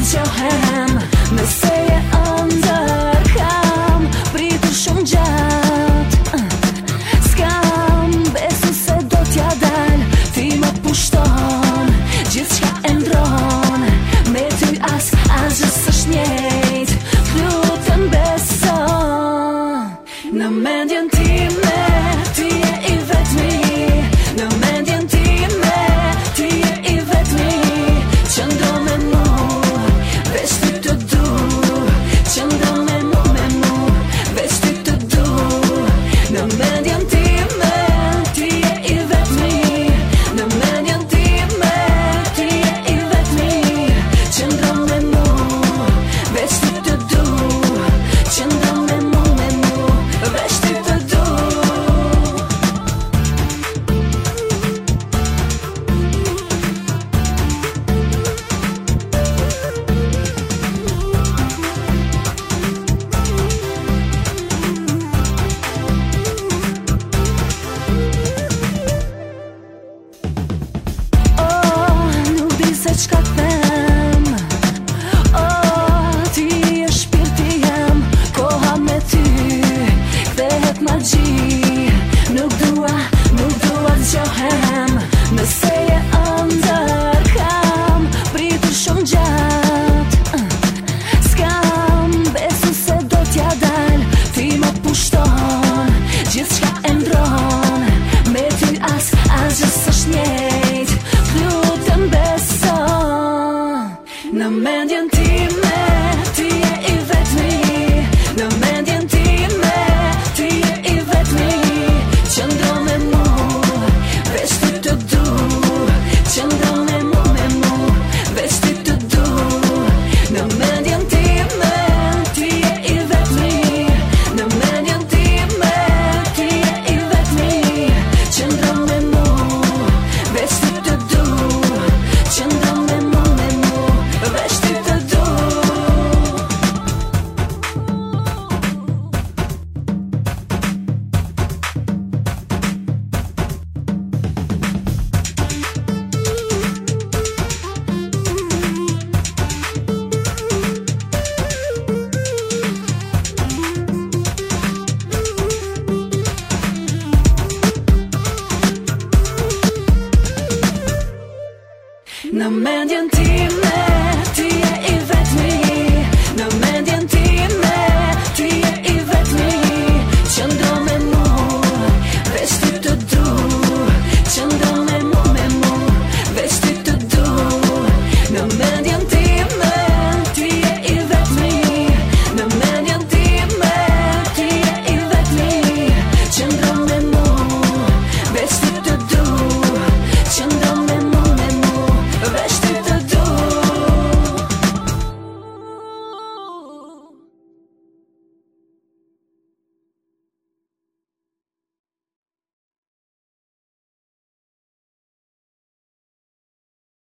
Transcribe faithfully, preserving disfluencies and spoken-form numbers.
zgjohem, nëse je ëndër kam pritur shumë gjatë. S'kam besu se do t'ja dal, ti më pushton, gjithçka e ndron. Me ty as, asgjë s'është njejt, t'lutem beso. Në mendjen time, ti je i vetmi. Në mendjen time, ti je i vetmi. Qëndro me mu, veç ty të du. Qëndro me mu, me mu, veç ty të du. Në mendjen time, ti je i vetmi. Në mendjen time, ti je i vetmi. Qëndro me mu, veç ty të du. Qëndro me mu, me mu, veç ty të du. Çka them, oh, ti je shpirti jam, koha me ty, kthehet magji, nuk dua, nuk dua t'gjohem, nëse je ëndër kam pritur shumë gjatë. S'kam besu se do t'ja dal, ti më pushton, gjithçka e ndron. Me ty as, asgjë s'është njejt, t'lutem beso. Në mendjen time, ti je i vetmi. Në mendjen time, ti je i vetmi. Qëndro me mu, veç ty të du. Qëndro me mu, me mu, veç ty të du. Në mendjen time, ti je i vetmi. Në mendjen time, ti je i vetmi. Qëndro me mu, veç ty të du. Qëndro me mu, me mu, veç ty të du. Në mendjen time